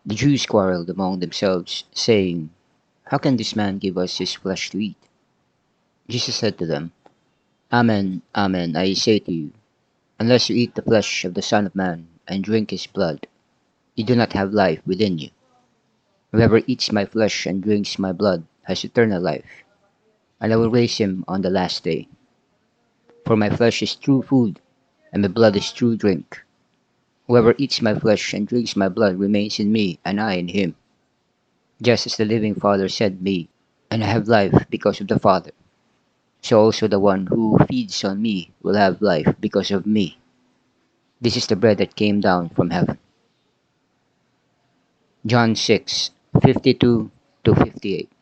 The Jews quarreled among themselves, saying, "How can this man give us his flesh to eat?" Jesus said to them, "Amen, amen, I say to you, unless you eat the flesh of the Son of Man and drink his blood, you do not have life within you. Whoever eats my flesh and drinks my blood has eternal life, and I will raise him on the last day. For my flesh is true food, and my blood is true drink. Whoever eats my flesh and drinks my blood remains in me, and I in him. Just as the living Father sent me, and I have life because of the Father, so also the one who feeds on me will have life because of me. This is the bread that came down from heaven." John 6:52 to 58.